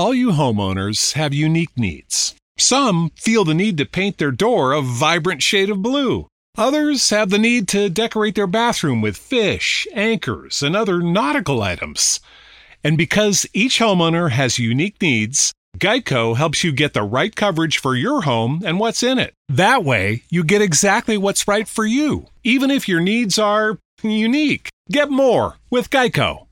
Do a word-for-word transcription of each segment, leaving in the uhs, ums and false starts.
All you homeowners have unique needs. Some feel the need to paint their door a vibrant shade of blue. Others have the need to decorate their bathroom with fish, anchors, and other nautical items. And because each homeowner has unique needs, Geico helps you get the right coverage for your home and what's in it. That way, you get exactly what's right for you, even if your needs are unique. Get more with Geico.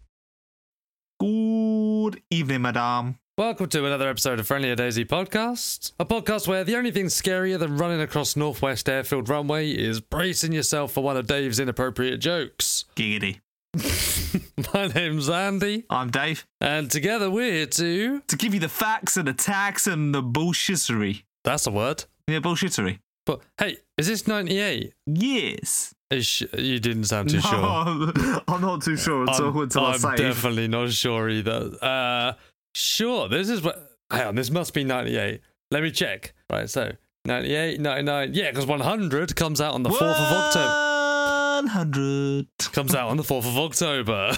Good evening, madame. Welcome to another episode of Friendly Daisy Podcast, a podcast where the only thing scarier than running across Northwest Airfield Runway is bracing yourself for one of Dave's inappropriate jokes. Giggity. My name's Andy. I'm Dave. And together we're here to... To give you the facts and the facts and the bullshittery. That's a word. Yeah, bullshittery. But, hey, is this ninety-eight? Yes. Sh- you didn't sound too no, sure. I'm not too sure at all until I I'm say definitely not sure either. Uh, sure, this is what... Hang on, this must be ninety-eight. Let me check. Right, so, ninety-eight, ninety-nine... Yeah, because one hundred comes out on the fourth of October. one hundred. Comes out on the fourth of October.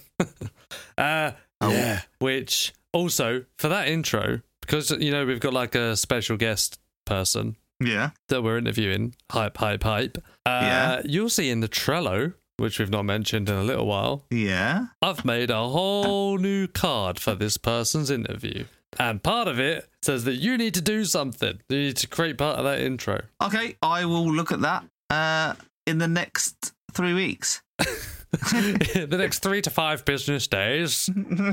uh, oh. Yeah, which also, for that intro, because, you know, we've got like a special guest person... Yeah. that we're interviewing, hype, hype, hype. Uh, Yeah. You'll see in the Trello, which we've not mentioned in a little while, Yeah. I've made a whole new card for this person's interview. And part of it says that you need to do something. You need to create part of that intro. Okay, I will look at that uh, in the next three weeks. The next three to five business days.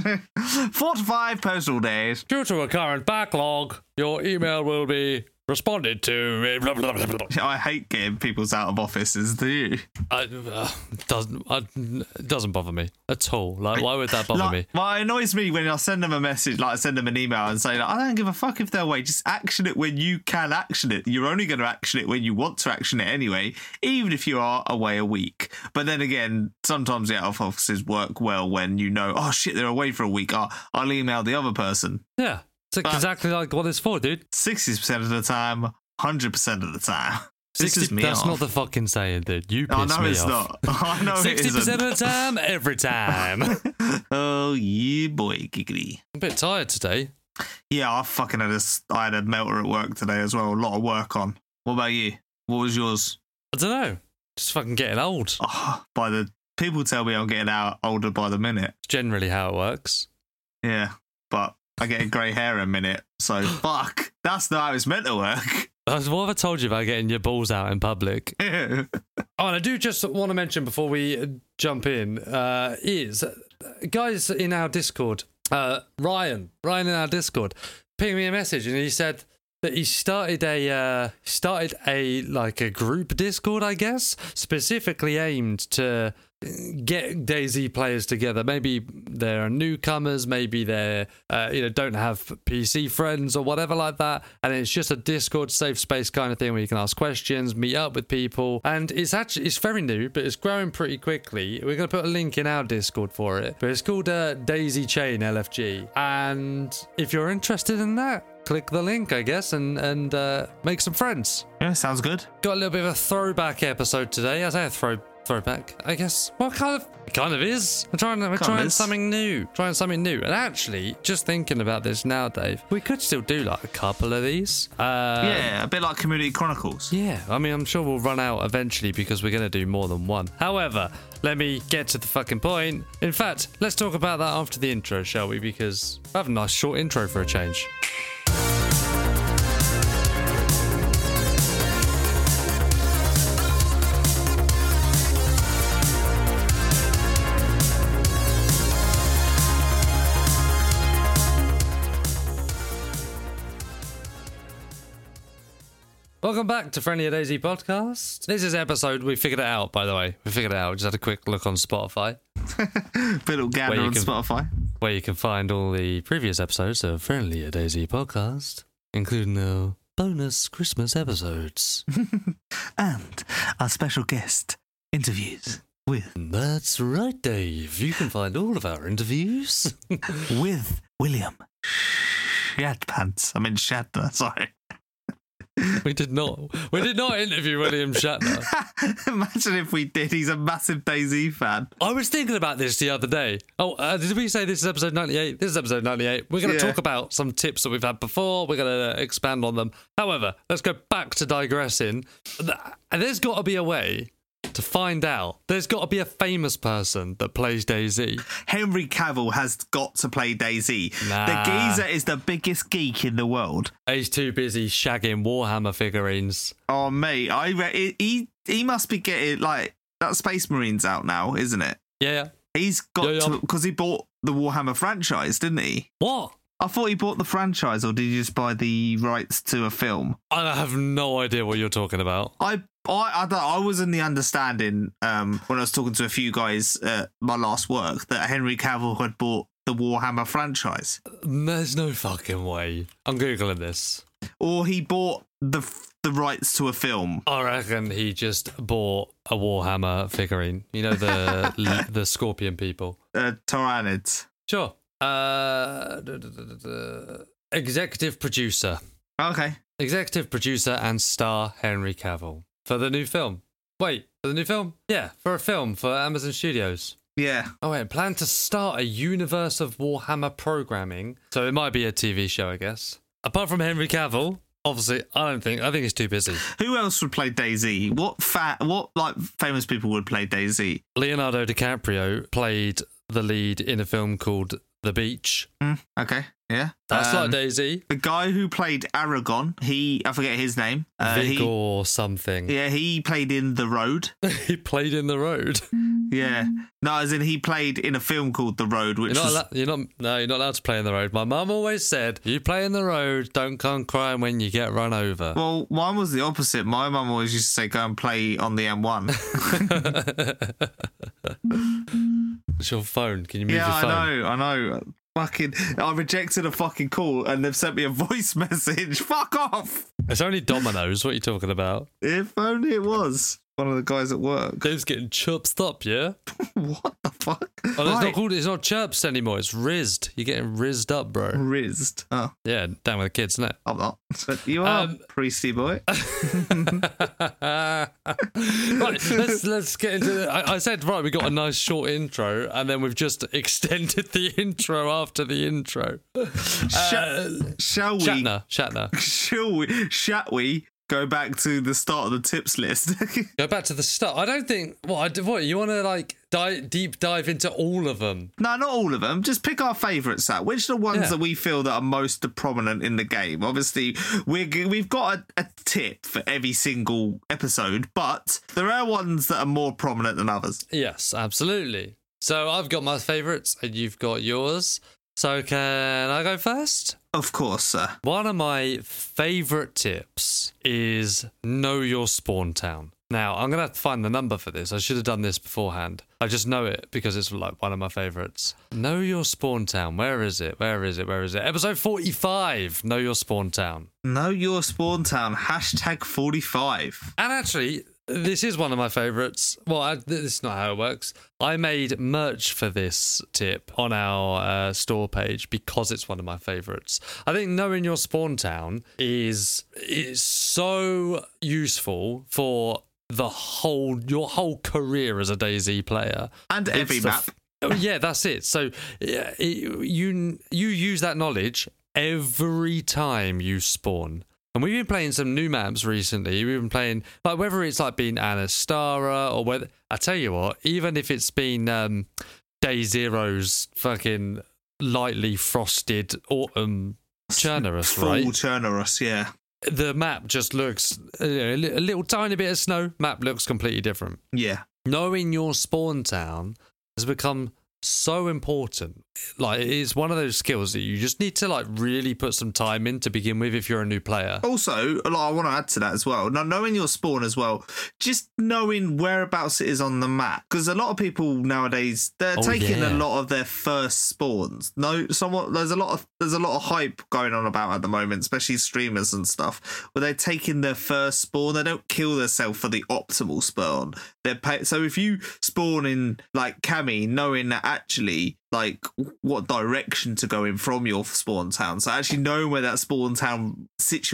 Four to five postal days. Due to a current backlog, your email will be responded to. Blah, blah, blah, blah. I hate getting people's out of offices, do you? I, uh, doesn't I, it doesn't bother me at all. Like, why would that bother like, me? Well, it annoys me when I send them a message, like I send them an email and say, like, I don't give a fuck if they're away. Just action it when you can action it. You're only going to action it when you want to action it anyway, even if you are away a week. But then again, sometimes the out of offices work well when you know, oh shit, they're away for a week. Oh, I'll email the other person. Yeah. It's But- exactly like what it's for, dude. sixty percent of the time, one hundred percent of the time. This is me That's off. not the fucking saying, dude. You piss I know me it's off. not. I know it Sixty percent isn't. of the time, every time. I'm Oh, yeah, boy, giggity. a bit tired today. Yeah, I fucking had a, I had a melter at work today as well. A lot of work on. What about you? What was yours? I don't know. Just fucking getting old. Oh, by the people tell me I'm getting out older by the minute. It's generally how it works. Yeah, but I get a grey hair a minute. So fuck, that's not how it's meant to work. That's what have I told you about getting your balls out in public? Yeah. Oh, and I do just want to mention before we uh, jump in, uh, is uh, guys in our Discord, uh, Ryan, Ryan in our Discord, pinged me a message and he said that he started a uh, started a like a group Discord, I guess, specifically aimed to get Daisy players together. Maybe they're newcomers, maybe they're uh, you know don't have P C friends or whatever like that, and it's just a Discord safe space kind of thing where you can ask questions, meet up with people, and it's actually it's very new, but it's growing pretty quickly. We're going to put a link in our Discord for it, but it's called uh, Daisy Chain L F G, and if you're interested in that, click the link, I guess, and and uh, make some friends. Yeah, sounds good. Got a little bit of a throwback episode today. I say a throw throwback, I guess. Well, kind of, it kind of is. We're trying, we're Kind of trying is. something new, trying something new. And actually, just thinking about this now, Dave, we could still do like a couple of these. Uh, Yeah, a bit like Community Chronicles. Yeah, I mean, I'm sure we'll run out eventually because we're going to do more than one. However, let me get to the fucking point. In fact, let's talk about that after the intro, shall we? Because I have a nice short intro for a change. Welcome back to Friendly Daisy Podcast. This is episode, we figured it out, by the way. We figured it out. We just had a quick look on Spotify, Bit of gander Where you on can- Spotify. where you can find all the previous episodes of Friendly Daisy Podcast, including the bonus Christmas episodes. And our special guest interviews with That's right, Dave. You can find all of our interviews. with William Shadpants. I mean Shatner, sorry. We did not. We did not interview William Shatner. Imagine if we did. He's a massive DayZ fan. I was thinking about this the other day. Oh, uh, did we say this is episode ninety-eight? This is episode ninety-eight. We're going to Yeah. talk about some tips that we've had before. We're going to expand on them. However, let's go back to digressing. And there's got to be a way to find out. There's got to be a famous person that plays DayZ. Henry Cavill has got to play DayZ. Nah. The geezer is the biggest geek in the world. He's too busy shagging Warhammer figurines. Oh, mate, I re- he he must be getting like that. Space Marine's out now, isn't it? Yeah. He's got Yeah, yeah. to because he bought the Warhammer franchise, didn't he? What? I thought he bought the franchise, or did he just buy the rights to a film? I have no idea what you're talking about. I I I, don't, I was in the understanding um, when I was talking to a few guys at my last work that Henry Cavill had bought the Warhammer franchise, There's no fucking way. I'm Googling this. or he bought the the rights to a film. I reckon he just bought a Warhammer figurine. You know, the the scorpion people. Uh, Tyranids. Sure. Uh, duh, duh, duh, duh, duh. Executive producer. Okay. Executive producer and star Henry Cavill. For the new film. Wait, for the new film? Yeah, for a film for Amazon Studios. Yeah. Oh, wait, plan to start a universe of Warhammer programming. So it might be a T V show, I guess. Apart from Henry Cavill, obviously, I don't think, I think he's too busy. Who else would play DayZ? What fat? What like famous people would play DayZ? Leonardo DiCaprio played the lead in a film called The Beach. Mm, okay. Yeah. That's Um, like DayZ. the guy who played Aragon. He I forget his name. Uh, he- Vigor something. Yeah, he played in The Road. He played in The Road. Yeah. No, as in he played in a film called The Road, which You're not, was... allo- you're not, no, you're not allowed to play in the road. My mum always said, you play in the road, don't come crying when you get run over. Well, mine was the opposite. My mum always used to say, go and play on the M one. It's your phone. Can you move yeah, your phone? I know, I know. Fucking, I rejected a fucking call and they've sent me a voice message. Fuck off! It's only Domino's. What are you talking about? If only it was one of the guys at work. Dave's getting chirped up, yeah? What the fuck? Oh, it's Right. not called. It's not chirps anymore. It's rizzed. You're getting rizzed up, bro. Rizzed. Oh, Yeah, down with the kids, isn't it? I'm not. But you are, Um, priesty boy. Right, let's let's get into it. I, I said right, we got a nice short intro, and then we've just extended the intro after the intro. Sh- Uh, shall we? Shatner, Shatner. Shall we? Shall we go back to the start of the tips list? Go back to the start. I don't think. What? I- What? You want to like dive, deep dive into all of them? No, not all of them. Just pick our favourites out. Which are the ones Yeah. that we feel that are most prominent in the game? Obviously, we're, g- we've got a, a tip for every single episode, but there are ones that are more prominent than others. Yes, absolutely. So I've got my favourites, and you've got yours. So can I go first? Of course, sir. One of my favourite tips is know your spawn town. Now, I'm going to have to find the number for this. I should have done this beforehand. I just know it because it's like one of my favourites. Know your spawn town. Where is it? Where is it? Where is it? Episode forty-five. Know your spawn town. Know your spawn town. Hashtag forty-five. And actually, this is one of my favourites. Well, I, this is not how it works. I made merch for this tip on our uh, store page because it's one of my favourites. I think knowing your spawn town is is so useful for the whole your whole career as a DayZ player. And It's every the map. f- Oh, yeah, that's it. So yeah, it, you you use that knowledge every time you spawn. And we've been playing some new maps recently. We've been playing, like, whether it's like been Anastara or whether, I tell you what, even if it's been um, Day Zero's fucking lightly frosted autumn Chernarus, Full right? Chernarus, yeah. The map just looks, you know, a li- a little tiny bit of snow, map looks completely different. Yeah. Knowing your spawn town has become so important. Like, it's one of those skills that you just need to like really put some time in to begin with if you're a new player. Also, like, I want to add to that as well. Now, knowing your spawn as well, just knowing whereabouts it is on the map, because a lot of people nowadays they're Oh, taking yeah. a lot of their first spawns. No, somewhat there's a lot of there's a lot of hype going on about at the moment, especially streamers and stuff, where they're taking their first spawn. They don't kill themselves for the optimal spawn. They're pay- so if you spawn in like Cammy, knowing that actually like what direction to go in from your spawn town, so actually knowing where that spawn town situate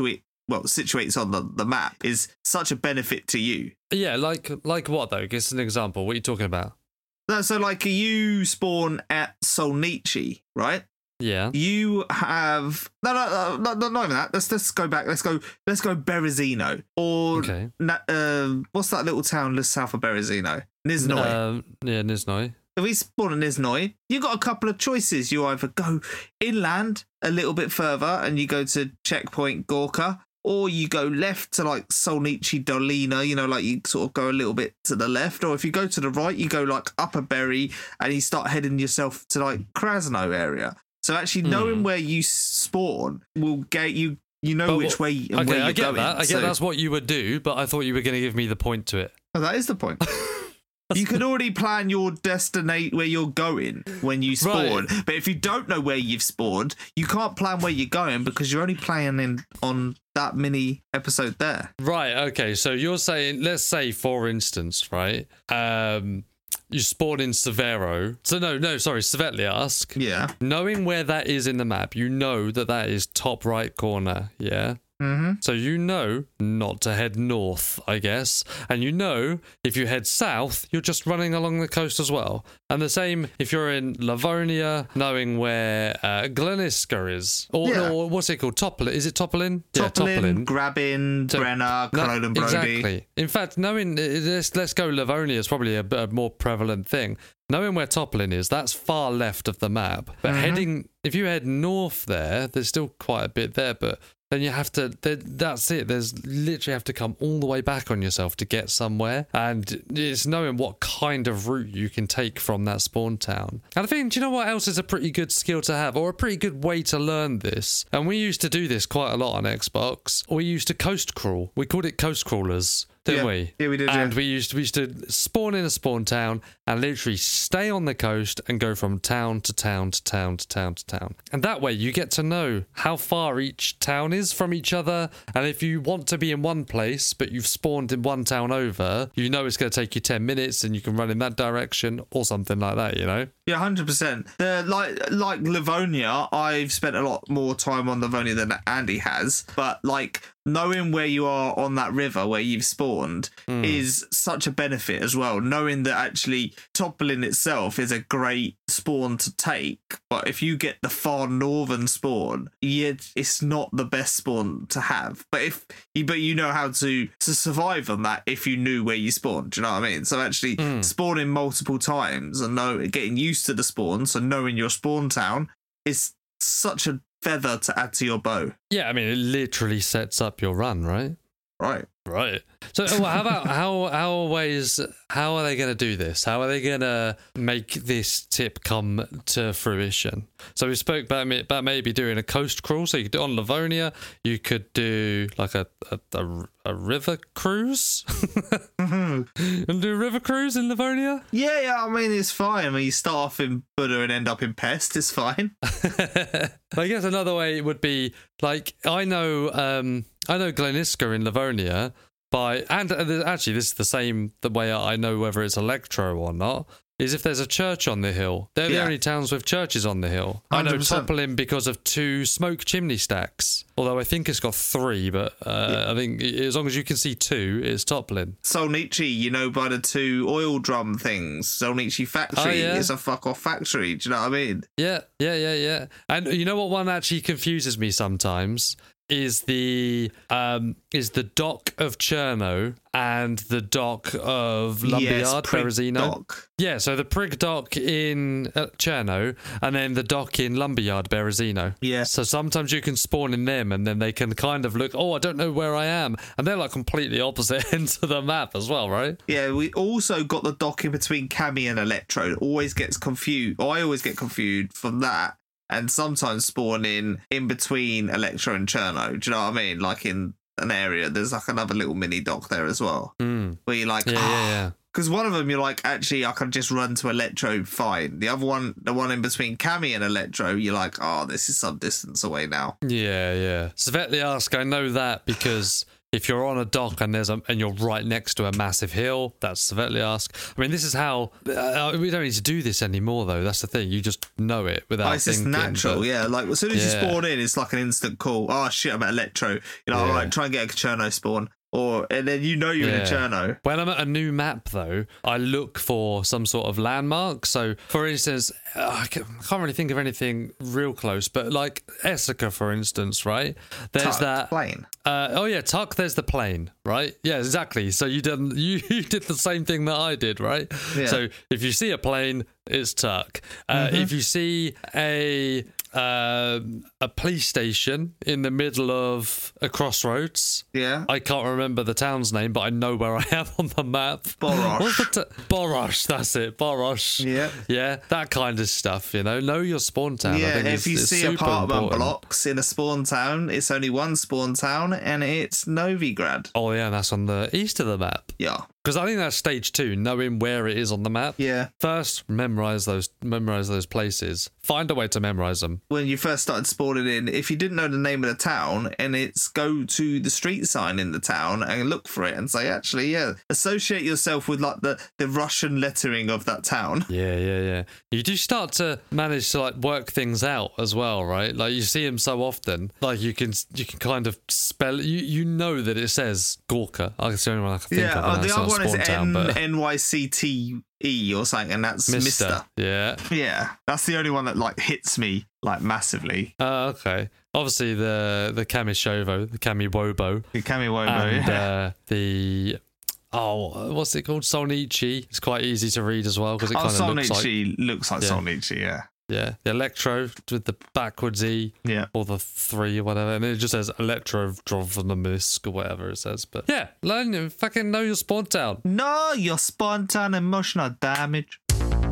well, situates on the, the map is such a benefit to you. Yeah, like like what though? Give us an example. What are you talking about? No, so like you spawn at Solnichi, right? Yeah. You have no, no, no, no, not even that. Let's let's go back. Let's go. Let's go Berezino or Okay. Na- um, what's that little town just south of Berezino? Niznoi. Um, yeah, Niznoi. If we spawn in Niznoi, you got a couple of choices. You either go inland a little bit further and you go to checkpoint Gorka, or you go left to like Solnichi Dolina, you know, like you sort of go a little bit to the left, or if you go to the right, you go like Upper Berry and you start heading yourself to like Krasno area. So actually knowing Mm. where you spawn will get you, you know But which what- way and Okay, where you're I get going. that. I get So- that's what you would do, but I thought you were going to give me the point to it. Oh, that is the point. You can already plan your destinate where you're going when you spawn. Right. But if you don't know where you've spawned, you can't plan where you're going because you're only planning on that mini episode there. Right. Okay. So you're saying, let's say, for instance, right? Um, you spawn in Severo. So no, no, sorry, Svetliarsk. Yeah. Knowing where that is in the map, you know that that is top right corner. Yeah. Mm-hmm. So you know not to head north, I guess. And you know if you head south, you're just running along the coast as well. And the same if you're in Livonia, knowing where uh, Gleniska is. Or, Yeah. or what's it called? Topolin? Is it Topolin? Topolin, Grabbin, So- Brenner, No, Culloden, Brody. exactly. In fact, knowing let's let's go Livonia is probably a, a more prevalent thing. Knowing where Topolin is, that's far left of the map. But Mhm. heading, if you head north there, there's still quite a bit there. But then you have to. there- That's it. There's literally have to come all the way back on yourself to get somewhere, and it's knowing what kind of route you can take from that spawn town. And I think, do you know what else is a pretty good skill to have, or a pretty good way to learn this? And we used to do this quite a lot on Xbox. We used to coast crawl. We called it coast crawlers, didn't Yeah. we? Yeah, we did, And yeah. we used to, we used to spawn in a spawn town and literally stay on the coast and go from town to town to town to town to town. And that way you get to know how far each town is from each other. And if you want to be in one place, but you've spawned in one town over, you know it's going to take you ten minutes and you can run in that direction or something like that, you know? Yeah, one hundred percent. The like like Livonia, I've spent a lot more time on Livonia than Andy has, but like knowing where you are on that river where you've spawned Mm. is such a benefit as well. Knowing that actually Topolin itself is a great spawn to take, but if you get the far northern spawn, yeah, it's not the best spawn to have. But if you but you know how to to survive on that if you knew where you spawned. Do you know what I mean? So actually Mm. spawning multiple times and know getting used to the spawn, so knowing your spawn town is such a feather to add to your bow. Yeah, I mean, it literally sets up your run, right? Right. Right. So, well, how about how how ways how are they going to do this? How are they going to make this tip come to fruition? So we spoke about me- about maybe doing a coast crawl. So you could do on Livonia, you could do like a a, a, a river cruise, and do a river cruise in Livonia. Yeah, yeah, I mean it's fine. I mean you start off in Buddha and end up in Pest, it's fine. I guess another way would be like I know um I know Gleniska in Livonia by and uh, actually this is the same the way I know whether it's Electro or not is if there's a church on the hill. They're the Yeah. only towns with churches on the hill. I know one hundred percent. Topolin because of two smoke chimney stacks. Although I think it's got three, but uh, I think as long as you can see two, it's Topolin. Solnichi, you know, by the two oil drum things. Solnichi factory Oh, yeah. is a fuck off factory. Do you know what I mean? Yeah, yeah, yeah, yeah. And you know what one actually confuses me sometimes is the um is the dock of Cherno and the dock of Lumberyard, Prig Berezino. Dock. Yeah, so the Prig dock in uh, Cherno and then the dock in Lumberyard, Berezino. Yeah. So sometimes you can spawn in them and then they can kind of look, oh, I don't know where I am. And they're like completely opposite ends of the map as well, right? Yeah, we also got the dock in between Cami and Electro. It always gets confused. I always get confused from that. And sometimes spawn in in between Electro and Cherno. Do you know what I mean? Like in an area, there's like another little mini dock there as well. Mm. Where you're like, Yeah, yeah, yeah. Because one of them, you're like, actually, I can just run to Electro, fine. The other one, the one in between Cami and Electro, you're like, oh, this is some distance away now. Yeah, yeah. Svetliarsk, I know that because If you're on a dock and there's a, and you're right next to a massive hill, that's Svetliarsk. I mean, this is how uh, we don't need to do this anymore, though. That's the thing. You just know it without oh, it's thinking. just natural, but, yeah. Like as soon as yeah. you spawn in, it's like an instant call. Oh shit, I'm at Electro. You know, Yeah. all right, try and get a Cherno spawn. Or and then you know you're Yeah. in a Cherno. When I'm at a new map, though, I look for some sort of landmark. So, for instance, uh, I can't I can't really think of anything real close, but like Essica, for instance, right? There's Tuck, that plane. Uh, oh yeah, Tuck. There's the plane, right? Yeah, exactly. So you did you, you did the same thing that I did, right? Yeah. So if you see a plane, it's Tuck. Uh, Mm-hmm. If you see a uh, a police station in the middle of a crossroads, Yeah. I can't remember the town's name, but I know where I am on the map. Borosh. What's the t- Borosh, that's it. Borosh. Yeah. Yeah, that kind of stuff, you know. Know your spawn town. I Yeah, think if it's, you it's see super apartment important. blocks in a spawn town, it's only one spawn town, and it's Novigrad. Oh, yeah, that's on the east of the map. Yeah. Because I think that's stage two, knowing where it is on the map. Yeah. First, memorize those memorize those places. Find a way to memorize them. When you first started spawning in, if you didn't know the name of the town, and it's go to the street sign in the town and look for it and say, actually, yeah, associate yourself with like the, the Russian lettering of that town. Yeah, yeah, yeah. You do start to manage to like work things out as well, right? Like you see him so often, like you can you can kind of spell. You you know that it says Gorka. That's the only one I can think Yeah, of. oh, and the that's other not one is Spawn Town, but N Y C T E or something, and that's Mister. Mister. Yeah. Yeah, that's the only one that like hits me like massively. Oh, okay. Obviously the the Kamishovo, the Kamiwobo, The Kamiwobo, and yeah. uh, the oh, what's it called? Solnichi. It's quite easy to read as well because it Oh, kind of looks like Solnichi looks like Yeah. Solnichi, yeah. yeah, the Electro with the backwards E. Yeah. Or the three or whatever, and it just says Electro Drovnomisk or whatever it says. But yeah, learn you fucking know your spawn town. No, your spontan emotional damage.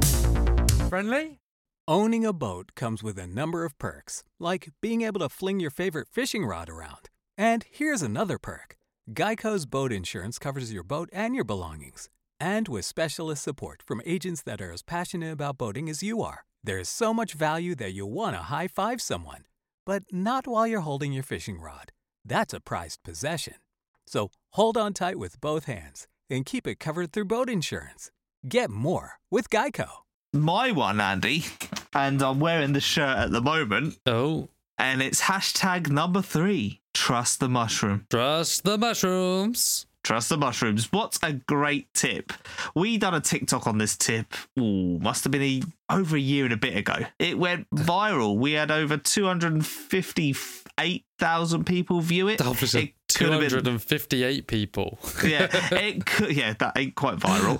Friendly? Owning a boat comes with a number of perks, like being able to fling your favorite fishing rod around. And here's another perk. Geico's boat insurance covers your boat and your belongings. And with specialist support from agents that are as passionate about boating as you are, there's so much value that you'll want to high-five someone. But not while you're holding your fishing rod. That's a prized possession. So hold on tight with both hands and keep it covered through boat insurance. Get more with Geico. My one, Andy, and I'm wearing the shirt at the moment, Oh, and it's hashtag number three, trust the mushroom. trust the mushrooms. Trust the mushrooms. What a great tip. We done a TikTok on this tip, ooh, must have been a, over a year and a bit ago. It went viral. We had over two hundred fifty-eight thousand people view it. That was It two could have been- hundred fifty-eight people. yeah, it could, yeah, that ain't quite viral.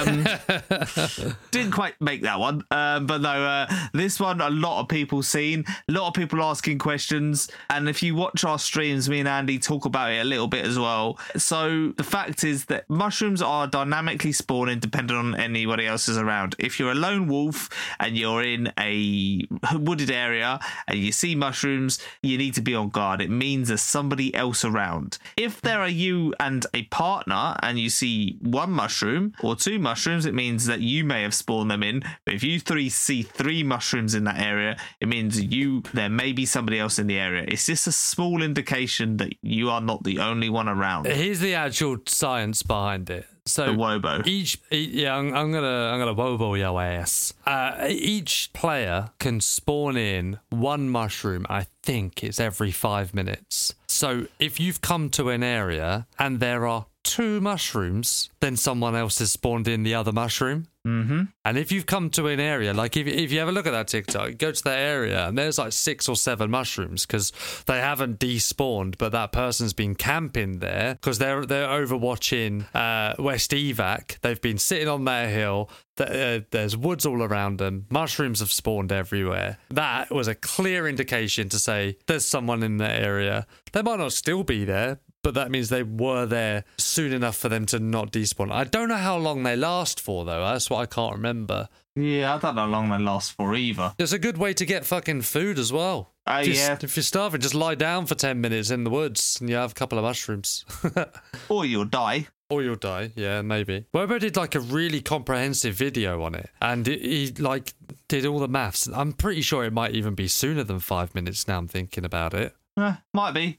Um, didn't quite make that one, um, but no, uh, this one a lot of people seen, a lot of people asking questions, and if you watch our streams, me and Andy talk about it a little bit as well. So the fact is that mushrooms are dynamically spawning depending on anybody else is around. If you're a lone wolf and you're in a wooded area and you see mushrooms, you need to be on guard. It means there's somebody else around. If there are you and a partner and you see one mushroom or two mushrooms, it means that you may have spawned them in. But if you three see three mushrooms in that area, it means you there may be somebody else in the area. It's just a small indication that you are not the only one around. Here's the actual science behind it. So The wobo. Each, e- yeah, I'm, I'm gonna, I'm gonna wobo your ass. Uh, each player can spawn in one mushroom. I think it's every five minutes. So if you've come to an area and there are two mushrooms, then someone else has spawned in the other mushroom. Mm-hmm. And if you've come to an area, like if, if you have a look at that TikTok, go to that area and there's like six or seven mushrooms because they haven't despawned, but that person's been camping there because they're they're overwatching uh, West Evac. They've been sitting on that hill. Uh, there's woods all around them. Mushrooms have spawned everywhere. That was a clear indication to say there's someone in that area. They might not still be there, but that means they were there soon enough for them to not despawn. I don't know how long they last for, though. That's what I can't remember. Yeah, I don't know how long they last for either. It's a good way to get fucking food as well. Oh, Just- yeah. If you're starving, just lie down for ten minutes in the woods and you have a couple of mushrooms. Or you'll die. Or you'll die, yeah, maybe. Wobo did like a really comprehensive video on it, and it, he like did all the maths. I'm pretty sure it might even be sooner than five minutes now I'm thinking about it. Eh, might be.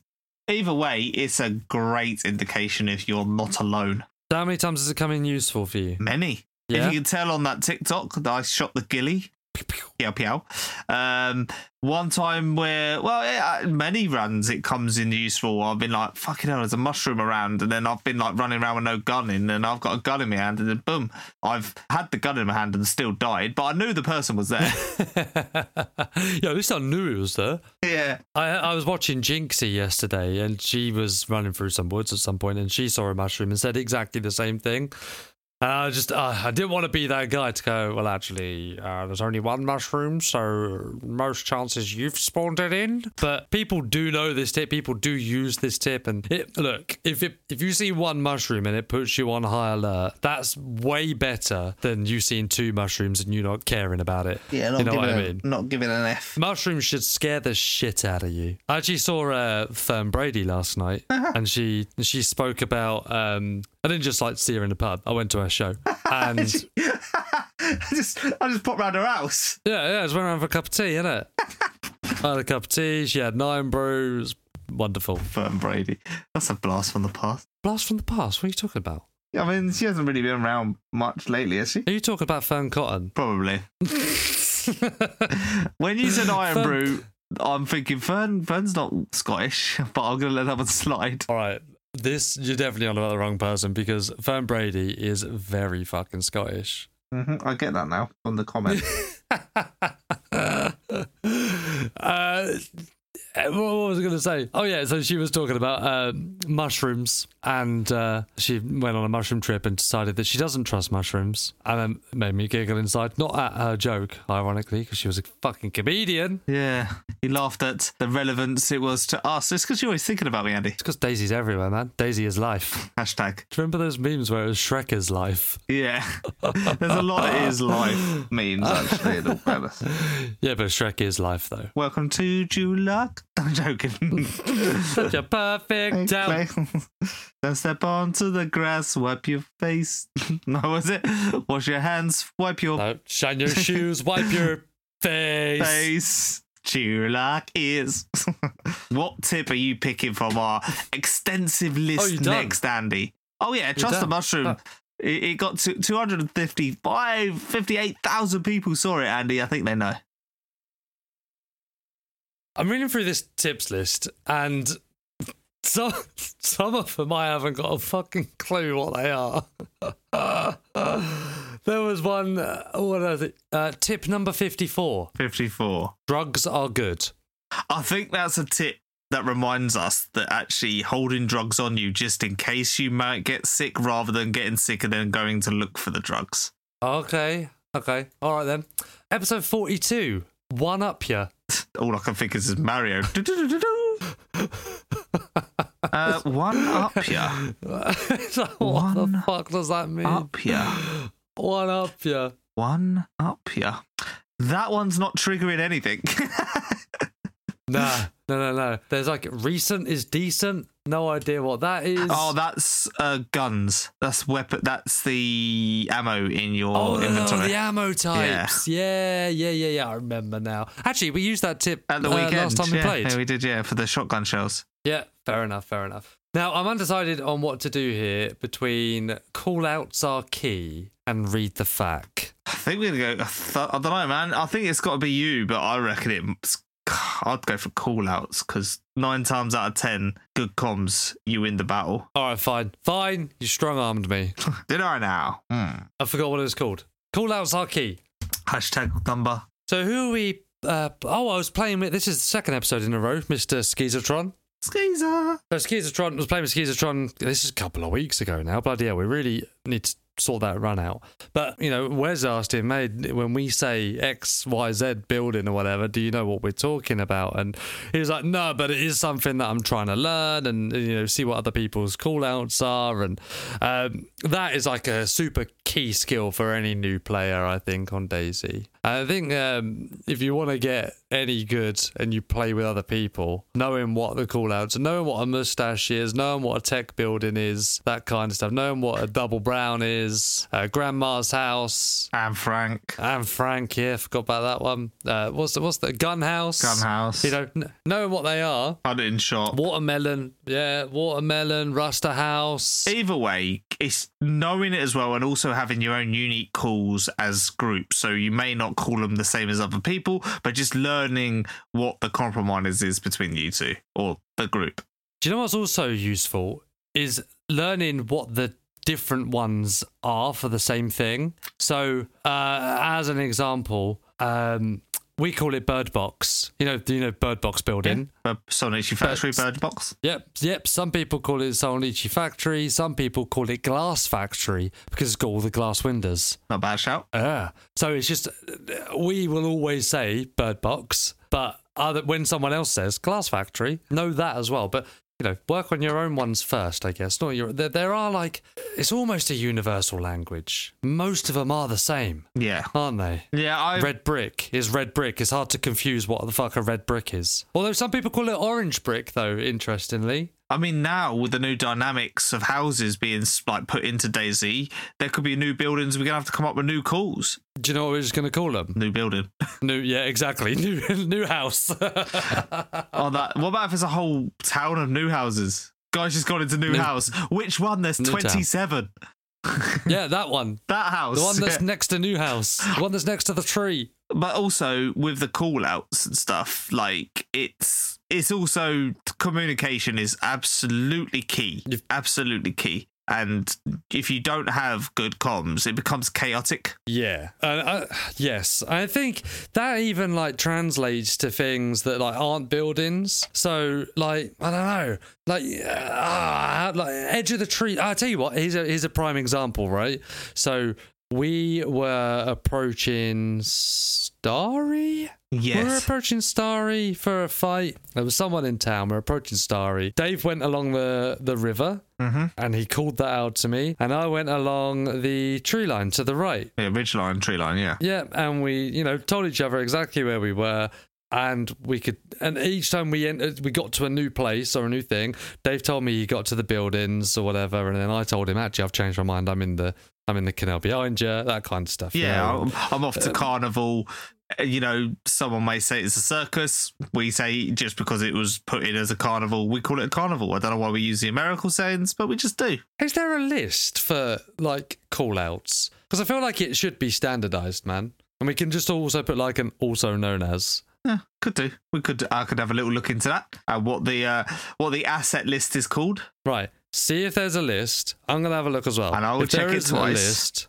Either way, it's a great indication if you're not alone. So how many times has it come in useful for you? Many. Yeah? If you can tell on that TikTok that I shot the ghillie. Pew, pew. Um, one time where, well, yeah, many runs it comes in useful. I've been like, fucking hell, there's a mushroom around, and then I've been like running around with no gun in, and I've got a gun in my hand, and then boom, I've had the gun in my hand and still died, but I knew the person was there. Yeah, at least I knew it was there. Yeah. I I was watching Jinxie yesterday, and she was running through some woods at some point, and she saw a mushroom and said exactly the same thing. And I just, uh, I didn't want to be that guy to go, well, actually, uh, there's only one mushroom, so most chances you've spawned it in. But people do know this tip. People do use this tip. And it, look, if it, if you see one mushroom and it puts you on high alert, that's way better than you seeing two mushrooms and you not caring about it. Yeah, not you know giving what I a- mean? not giving an F. Mushrooms should scare the shit out of you. I actually saw uh, Fern Brady last night, and she she spoke about. Um, I didn't just like see her in the pub. I went to her show, and I just, I just popped round her house. yeah, yeah, I just went around for a cup of tea, innit? I had a cup of tea. She had nine brews. Wonderful. Fern Brady. That's a blast from the past. Blast from the past. What are you talking about? I mean, she hasn't really been around much lately, has she? Are you talking about Fern Cotton? Probably. When you said Iron Fern- Brew, I'm thinking Fern. Fern's not Scottish, but I'm going to let that one slide. All right. This, you're definitely on about the wrong person because Fern Brady is very fucking Scottish. Mm-hmm. I get that now from the comment. uh, what was I going to say? Oh, yeah, so she was talking about uh, mushrooms, and uh, she went on a mushroom trip and decided that she doesn't trust mushrooms, and it made me giggle inside. Not at her joke, ironically, because she was a fucking comedian. Yeah, he laughed at the relevance it was to us. It's because you're always thinking about me, Andy. It's because Daisy's everywhere, man. Daisy is life. Hashtag. Do you remember those memes where it was Shrek is life? Yeah. There's a lot of is life memes, actually, in all fairness. Yeah, but Shrek is life, though. Welcome to Julak. I'm joking. Such a perfect town. Don't step onto the grass, wipe your face. No, was it? Wash your hands, wipe your No, shine your shoes, wipe your face. face. Julak is. What tip are you picking from our extensive Oh, list you done? next, Andy? Oh, yeah, trust the done? mushroom. Oh. It, it got to two hundred fifty-five, fifty-eight thousand people saw it, Andy. I think they know. I'm reading through this tips list, and some some of them I haven't got a fucking clue what they are. There was one. Uh, what was it? Uh, tip number fifty-four: fifty-four. drugs are good. I think that's a tip that reminds us that actually holding drugs on you just in case you might get sick rather than getting sick and then going to look for the drugs. Okay, okay, all right then. Episode forty-two: One Up Ya. All I can think is, is Mario. uh, one up ya. So what One the fuck does that mean? Up ya. One up ya. One up ya. That one's not triggering anything. Nah, no, no, no. There's like recent is decent. No idea what that is. Oh, that's uh, guns. That's weapon. That's the ammo in your Oh, no, inventory. the ammo types. Yeah. yeah, yeah, yeah, yeah. I remember now. Actually, we used that tip At the uh, weekend. last time we yeah, played. Yeah, we did, yeah, for the shotgun shells. Yeah, fair enough, fair enough. Now, I'm undecided on what to do here between call outs are key and read the fact. I think we're going to go. I don't know, man. I think it's got to be you, but I reckon it's. I'd go for call outs because nine times out of ten, good comms, you win the battle. All right, fine. Fine. You strong armed me. Did I now? Hmm. I forgot what it was called. Call outs are key. Hashtag number. So, who are we? Uh, oh, I was playing with. This is the second episode in a row, Mister Skizatron. Skeezer. So Skizatron was playing with Skizatron. This is a couple of weeks ago now. Bloody hell, we really need to sort that run out. But, you know, Wes asked him, mate, when we say X, Y, Z building or whatever, do you know what we're talking about? And he was like, no, but it is something that I'm trying to learn and, you know, see what other people's call outs are. And um, that is like a super key skill for any new player, I think, on DayZ. I think um, if you want to get any good and you play with other people, knowing what the call outs, knowing what a mustache is, knowing what a tech building is, that kind of stuff, knowing what a double brown is, uh, grandma's house, and Frank, and Frank, yeah, forgot about that one. Uh, what's the what's the gun house? Gun house. You know, n- knowing what they are. Put it in shop. Watermelon, yeah, watermelon, Ruster House. Either way, it's knowing it as well, and also having your own unique calls as groups. So you may not call them the same as other people, but just learning what the compromise is between you two or the group. Do you know what's also useful is learning what the different ones are for the same thing. So, uh, as an example, um, we call it Bird Box. You know, you know, Bird Box building. Yeah. Solnichi Factory Birds. Bird Box. Yep, yep. Some people call it Solnichi Factory. Some people call it Glass Factory because it's got all the glass windows. Not a bad shout. Yeah. So it's just we will always say Bird Box, but other, when someone else says Glass Factory, know that as well. But you know, work on your own ones first, I guess. Not your. There, there are like it's almost a universal language. Most of them are the same, Yeah. aren't they? Yeah, I Red brick is red brick. It's hard to confuse what the fuck a red brick is. Although some people call it orange brick, though. Interestingly. I mean, now with the new dynamics of houses being like put into DayZ, there could be new buildings. We're gonna have to come up with new calls. Do you know what we're just going to call them? New building. New, yeah, exactly. New, new house. Oh, that. What about if there's a whole town of new houses? Guys just got into new, New- house. Which one? There's New town. twenty-seven. Yeah, that one. That house. The one that's Yeah. next to new house. The one that's next to the tree. But also with the call outs and stuff, like it's it's also communication is absolutely key. You've- Absolutely key. And if you don't have good comms, it becomes chaotic. Yeah. Uh, uh, yes. I think that even like translates to things that like aren't buildings. So like, I don't know, like, uh, like edge of the tree. I'll tell you what, here's a, here's a prime example, right? So we were approaching Starry. We were Yes. approaching Starry for a fight. There was someone in town. We were approaching Starry. Dave went along the, the river Mm-hmm. and he called that out to me. And I went along the tree line to the right. Yeah, ridge line, tree line, yeah. Yeah, and we, you know, told each other exactly where we were. And we could, and each time we entered, we got to a new place or a new thing. Dave told me he got to the buildings or whatever, and then I told him, actually, I've changed my mind. I'm in the, I'm in the canal behind you. That kind of stuff. you Yeah, know. I'm, I'm off to Um, carnival. Uh, You know, someone may say it's a circus. We say just because it was put in as a carnival, we call it a carnival. I don't know why we use the American sayings, but we just do. Is there a list for like call outs? Because I feel like it should be standardized, man. And we can just also put like an also known as. Yeah, could do. We could. I could have a little look into that. Uh, what the uh, what the asset list is called. Right. See if there's a list. I'm gonna have a look as well. And I will if check there it isn't a twice. list.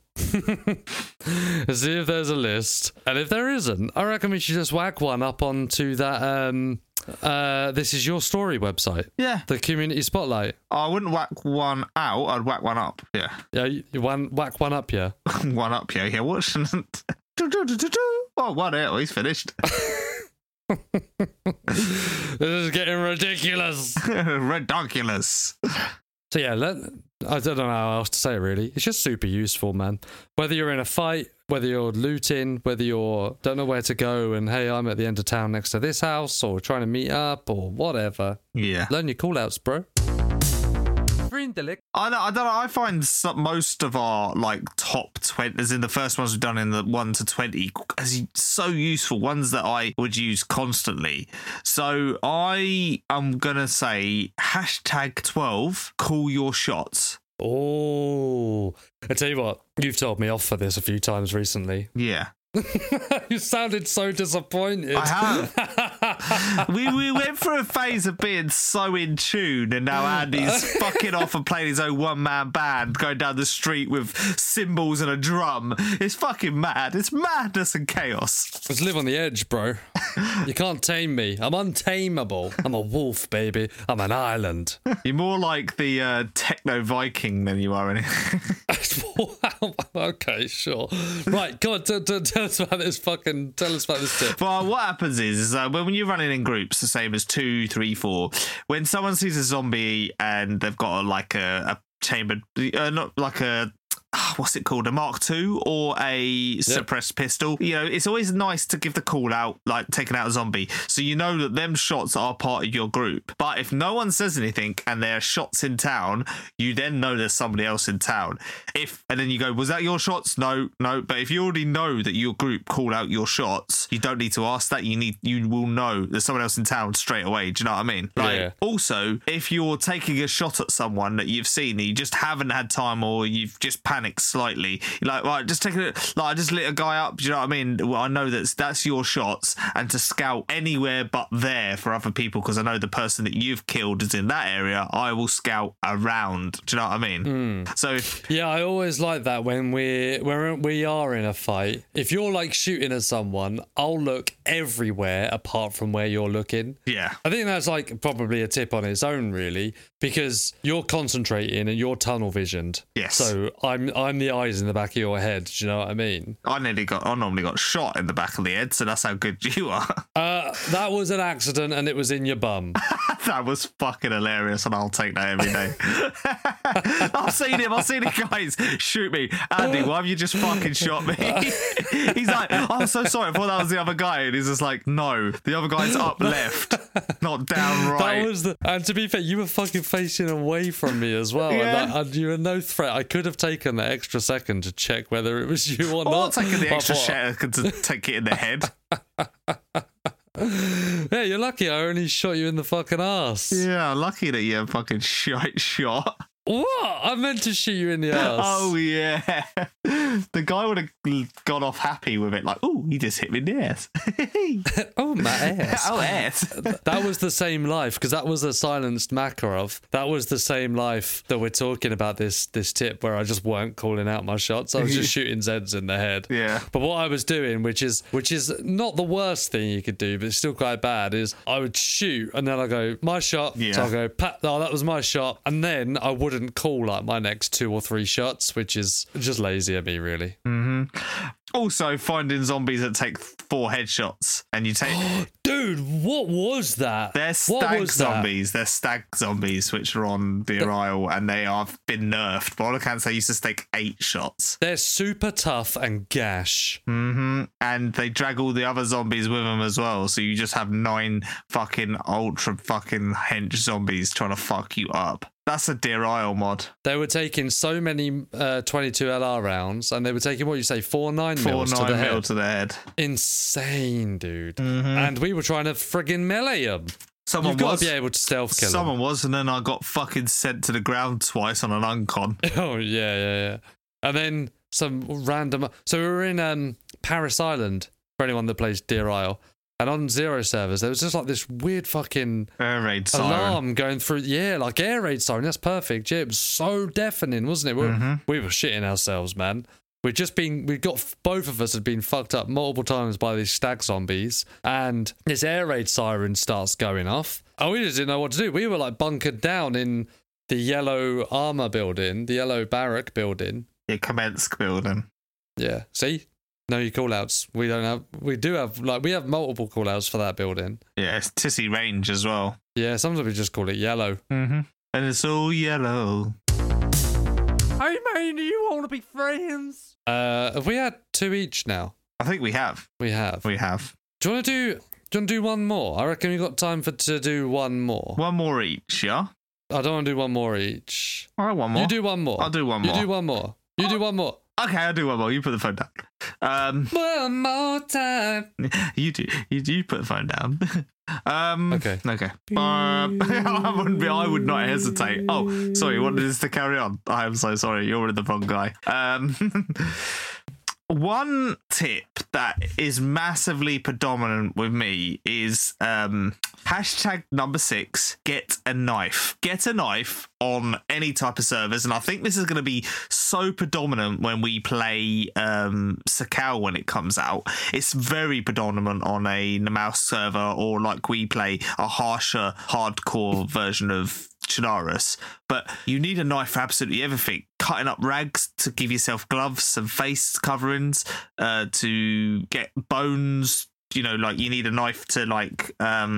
See if there's a list. And if there isn't, I reckon we should just whack one up onto that um uh This Is Your Story website. Yeah, The community spotlight. I wouldn't whack one out. I'd whack one up. Yeah, Yeah, you you one whack one up, yeah. one up. Yeah, yeah. What? Oh, one out. He's finished. This is getting ridiculous. Redonkulous. So yeah, let, I don't know how else to say it really. It's just super useful, man. Whether you're in a fight, whether you're looting, whether you're don't know where to go and hey, I'm at the end of town next to this house or trying to meet up or whatever. Yeah. Learn your call outs, bro. I don't, I don't know. I find some, most of our like top twenty, as in the first ones we've done in the one to twenty, as so useful. Ones that I would use constantly. So I am gonna say hashtag twelve. Call your shots. Oh, I tell you what, you've told me off for this a few times recently. Yeah. You sounded so disappointed. I have. we we went through a phase of being so in tune, and now Andy's fucking off and playing his own one man band, going down the street with cymbals and a drum. It's fucking mad. It's madness and chaos. Let's live on the edge, bro. You can't tame me. I'm untamable. I'm a wolf, baby. I'm an island. You're more like the uh, techno Viking than you are anything. Wow. Okay, sure. Right, go on. T- t- tell us about this fucking. Tell us about this tip. Well, what happens is, is uh, when you're running in groups, the same as two, three, four, when someone sees a zombie and they've got a, like a, a chambered, uh, not like a, what's it called, a Mark two or a suppressed pistol. You know, it's always nice to give the call out, like taking out a zombie, so you know that them shots are part of your group. But if no one says anything and there are shots in town, you then know there's somebody else in town. If and then you go, was that your shots? No, no. But if you already know that your group call out your shots, you don't need to ask that. You need you will know there's someone else in town straight away. Do you know what I mean? Like, yeah. Also, if you're taking a shot at someone that you've seen, and you just haven't had time, or you've just panicked slightly, you're like, right, just take it. Like, I just lit a guy up. Do you know what I mean? Well, I know that's that's your shots, and to scout anywhere but there for other people, because I know the person that you've killed is in that area, I will scout around. Do you know what I mean? Mm. So if, yeah, I always like that when we when we are in a fight. If you're like shooting at someone, I'll look everywhere apart from where you're looking. yeah, I think that's like probably a tip on its own, really, because you're concentrating and you're tunnel visioned. Yes. So I'm I'm the eyes in the back of your head. Do you know what I mean? I nearly got, I normally got shot in the back of the head, so that's how good you are. Uh, that was an accident, and it was in your bum. That was fucking hilarious, and I'll take that every day. I've seen him. I've seen the guys shoot me. Andy, why have you just fucking shot me? He's like, oh, I'm so sorry. I thought that was the other guy. And he's just like, no, the other guy's up left, not down right. That was the, and to be fair, you were fucking facing away from me as well. Yeah. And, that, and you were no threat. I could have taken the extra second to check whether it was you or Or not. taking the But I extra thought- second to take it in the head. Yeah, you're lucky I only shot you in the fucking ass. Yeah, lucky that you fucking shite shot. What? I meant to shoot you in the ass. Oh, yeah. The guy would have gone off happy with it, like, oh, he just hit me in the ass. Oh, my ass. Oh, ass. That was the same life, because that was a silenced Makarov. That was the same life that we're talking about this this tip where I just weren't calling out my shots. I was just shooting Zeds in the head. Yeah. But what I was doing, which is which is not the worst thing you could do, but it's still quite bad, is I would shoot and then I go, my shot. Yeah. So I go, pat, oh, that was my shot. And then I wouldn't call like my next two or three shots, which is just lazy of me, really. Mm-hmm. Also, finding zombies that take four headshots, and you take Dude, what was that? they're What stag was that? zombies. They're stag zombies, which are on Deer Isle, and they have been nerfed. But all I can say, used to take eight shots. They're super tough and gash. Mm-hmm. And they drag all the other zombies with them as well. So you just have nine fucking ultra fucking hench zombies trying to fuck you up. That's a Deer Isle mod. They were taking so many uh, twenty-two L R rounds, and they were taking, what you say, four nine Four mils to nine the mil head. to the head. Insane, dude. Mm-hmm. And we were trying to friggin' melee them. Someone You've got was. to be able to stealth kill Someone was, and then I got fucking sent to the ground twice on an uncon. them. Oh, yeah, yeah, yeah. And then some random... So we were in um, Paris Island, for anyone that plays Deer Isle. And on Zero servers, there was just like this weird fucking Air raid siren. alarm going through. Yeah, like air raid siren. That's perfect. Yeah, it was so deafening, wasn't it? We, Mm-hmm. were, we were shitting ourselves, man. We'd just been, we got, both of us had been fucked up multiple times by these stag zombies. And this air raid siren starts going off. And we just didn't know what to do. We were like bunkered down in the yellow armor building, the yellow barrack building. Yeah, Kamensk building. Yeah. See? No, your call outs. We don't have, we do have, like, we have multiple call outs for that building. Yeah, it's Tissy Range as well. Yeah, sometimes we just call it yellow. Mm-hmm. And it's all yellow. Hey man, do you want to be friends? Uh, have we had two each now? I think we have. We have. We have. Do you want to do, do you want to do one more? I reckon we've got time for to do one more. One more each, yeah? I don't want to do one more each. All right, one more. You do one more. I'll do one more. You do one more. You do one more. Okay, I'll do one more. You put the phone down. Um, One more time. you do. You do. You put the phone down. um, Okay. Okay. Um, I wouldn't be. I would not hesitate. Oh, sorry. You wanted us to carry on? I am so sorry. You're the wrong guy. Um, one tip that is massively predominant with me is um, hashtag number six, get a knife. Get a knife on any type of servers. And I think this is going to be so predominant when we play um, Sakal when it comes out. It's very predominant on a mouse server, or like we play a harsher, hardcore version of Chernarus. But you need a knife for absolutely everything. Cutting up rags to give yourself gloves and face coverings, uh, to get bones. You know, like you need a knife to like um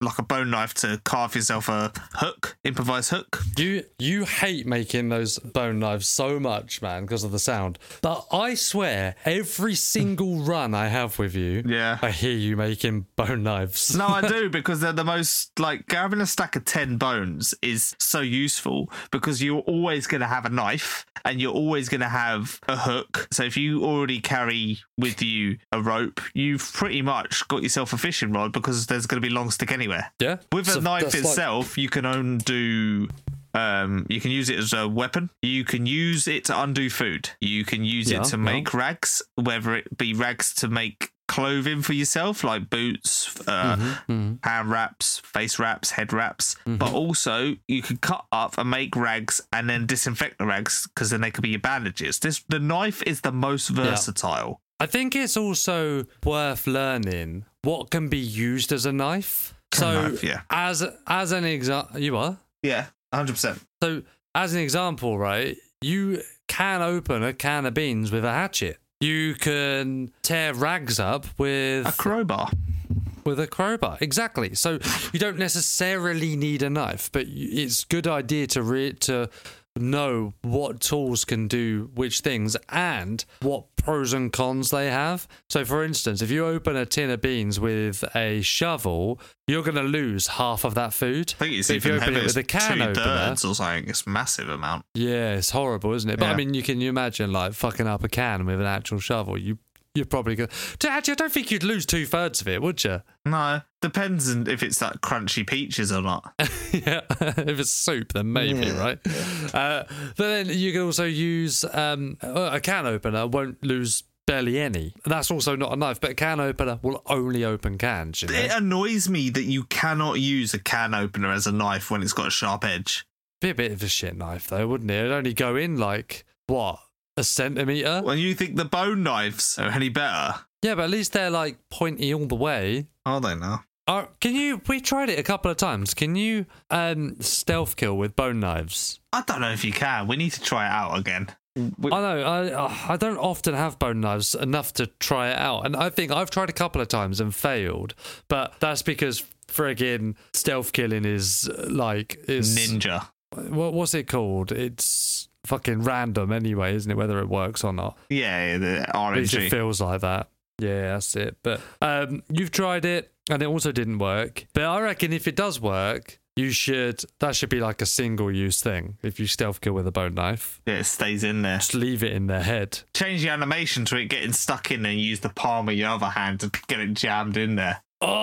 like a bone knife to carve yourself a hook, improvised hook. You you hate making those bone knives so much, man, because of the sound. But I swear, every single run I have with you, Yeah. I hear you making bone knives. No, I do, because they're the most, like, having a stack of ten bones is so useful because you're always going to have a knife and you're always going to have a hook. So if you already carry with you a rope, you've pretty much got yourself a fishing rod because there's going to be long stick anywhere. Yeah. With a So knife that's like- itself, you can undo. Um, you can use it as a weapon. You can use it to undo food. You can use Yeah, it to yeah. make rags, whether it be rags to make clothing for yourself, like boots, uh, Mhm. hand wraps, face wraps, head wraps. But also, you can cut up and make rags and then disinfect the rags because then they could be your bandages. This the knife is the most versatile. I think it's also worth learning what can be used as a knife. So, knife, yeah. as as an example, you are. Yeah, one hundred percent. So, as an example, right, you can open a can of beans with a hatchet. You can tear rags up with A crowbar. with a crowbar. Exactly. So you don't necessarily need a knife, but you- it's a good idea to re- to know what tools can do which things and what pros and cons they have. So, for instance, if you open a tin of beans with a shovel, you're going to lose half of that food. I think it's But if you even open heavy. it It's with a can two opener, thirds or something. It's a massive amount. yeah, it's horrible, isn't it? But I Yeah. mean, you can you imagine like fucking up a can with an actual shovel. You you're probably going. Actually, I don't think you'd lose two thirds of it, would you? No, depends on if it's like crunchy peaches or not. Yeah, if it's soup, then maybe, Yeah. right? Uh, but then you can also use um, a can opener. Won't lose barely any. That's also not a knife, but a can opener will only open cans. You know? It annoys me that you cannot use a can opener as a knife when it's got a sharp edge. Be a bit of a shit knife, though, wouldn't it? It'd only go in like what a centimeter. When you think the bone knives are any better, Yeah, but at least they're like pointy all the way. are they now? Uh, can you? We tried it a couple of times. Can you um, stealth kill with bone knives? I don't know if you can. We need to try it out again. We- I know. I uh, I don't often have bone knives enough to try it out, and I think I've tried a couple of times and failed. But that's because friggin' stealth killing is uh, like is Ninja. What what's it called? It's fucking random anyway, isn't it? Whether it works or not. Yeah, yeah, the It R N G. just feels like that. Yeah, that's it. But um, you've tried it and it also didn't work. But I reckon if it does work, you should. That should be like a single-use thing. If you stealth kill with a bone knife, Yeah, it stays in there. just leave it in their head. Change the animation to it getting stuck in and use the palm of your other hand to get it jammed in there.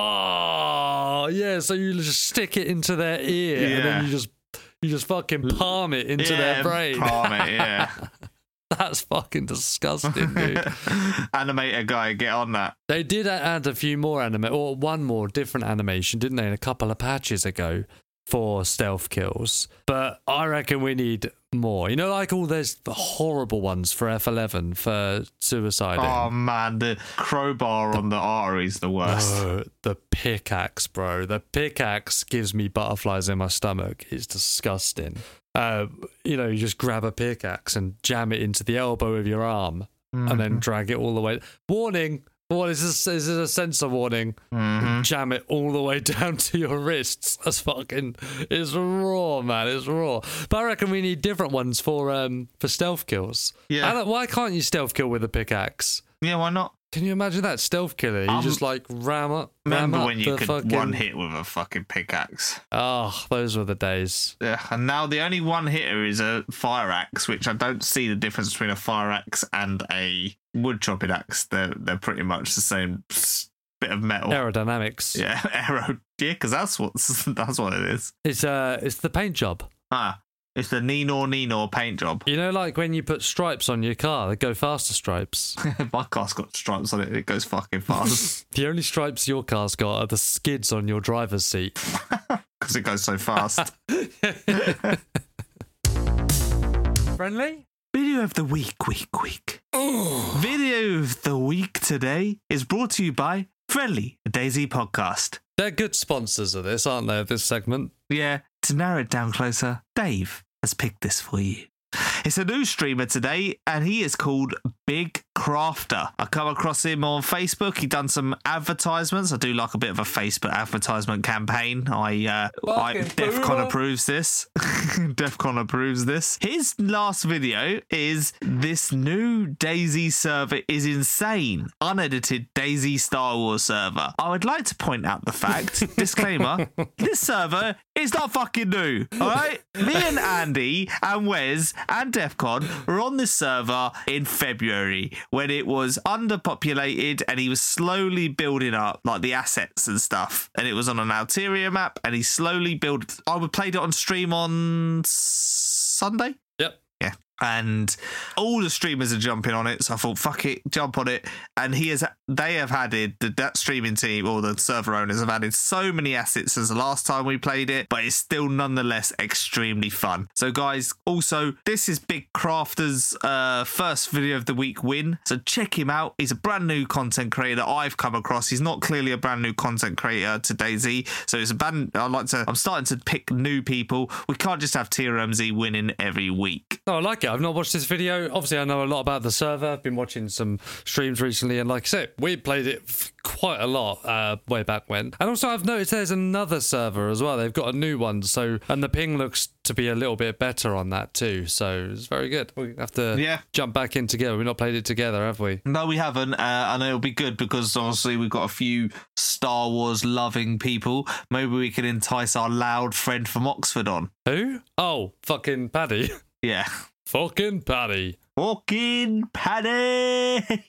Oh, yeah. So you just stick it into their ear and Yeah. then you just you just fucking palm it into yeah, their brain. Palm it, yeah. That's fucking disgusting, dude. Animator guy, get on that. They did add a few more anime, or one more different animation, didn't they? In a couple of patches ago for stealth kills. But I reckon we need more. You know, like all those horrible ones for F eleven for suicide. Oh man, the crowbar on the artery is the worst. Oh, the pickaxe, bro. The pickaxe gives me butterflies in my stomach. It's disgusting. Uh, you know, you just grab a pickaxe and jam it into the elbow of your arm and then drag it all the way. Warning! What is this? Is this a sensor warning? Mhm. Jam it all the way down to your wrists. That's fucking. It's raw, man. It's raw. But I reckon we need different ones for um for stealth kills. Yeah. I don't- why can't you stealth kill with a pickaxe? Yeah, why not? Can you imagine that stealth killer? You Um, just like ram up. Ram Remember up when you the could fucking... one hit with a fucking pickaxe? Oh, those were the days. Yeah, and now the only one hitter is a fire axe, which I don't see the difference between a fire axe and a wood chopping axe. They're they're pretty much the same bit of metal. Aerodynamics. Yeah, arrow. Yeah, because that's what that's what it is. It's uh, it's the paint job. Ah, it's the Ninor Ninor paint job. You know, like when you put stripes on your car, they go faster stripes. My car's got stripes on it. It goes fucking fast The only stripes your car's got are the skids on your driver's seat. because it goes so fast. Friendly? Video of the week, week, week. Video of the week today is brought to you by Friendly, a Daisy podcast. They're good sponsors of this, aren't they, of this segment? Yeah, to narrow it down closer, Dave has picked this for you. It's a new streamer today, and he is called Big Crafter. I come across him on Facebook. He done some advertisements. I do like a bit of a Facebook advertisement campaign. I, uh, I DEFCON approves this. DEFCON approves this. His last video is this new DayZ server is insane. Unedited DayZ Star Wars server. I would like to point out the fact, disclaimer, this server is not fucking new, all right? Me and Andy and Wes and DEFCON were on this server in February when it was underpopulated and he was slowly building up like the assets and stuff. And it was on an Alteria map and he slowly built. I would played it on stream on Sunday. Yep. Yeah. And all the streamers are jumping on it, so I thought, fuck it, jump on it. And he has, they have added, the, that streaming team or the server owners have added so many assets as the last time we played it, but it's still nonetheless extremely fun. So guys, also, this is Big Crafter's uh, first video of the week win, so check him out. He's a brand new content creator that I've come across. He's not clearly a brand new content creator to DayZ, so it's a band, I like to, I'm starting to pick new people. We can't just have T R M Z winning every week. Oh, I like it. I've not watched this video. Obviously, I know a lot about the server. I've been watching some streams recently, and like I said, we played it f- quite a lot uh, way back when. And also, I've noticed there's another server as well. They've got a new one, so and the ping looks to be a little bit better on that too. So it's very good. We have to yeah. jump back in together. We've not played it together, have we? No, we haven't. Uh, and it'll be good because obviously we've got a few Star Wars loving people. Maybe we can entice our loud friend from Oxford on. Who? Oh, fucking Paddy. Yeah. Fucking Paddy. Fucking Paddy.